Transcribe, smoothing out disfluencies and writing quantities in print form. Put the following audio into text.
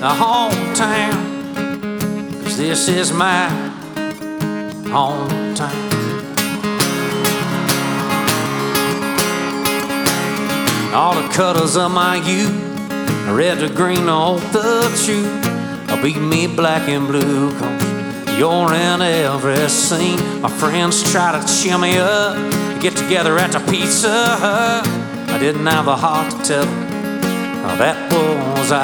hometown, 'cause this is my hometown. All the colors of my youth, red to green, all the truth, beat me black and blue, 'cause you're in every scene. My friends try to cheer me up, get together at the Pizza Hut. I didn't have the heart to tell them, that was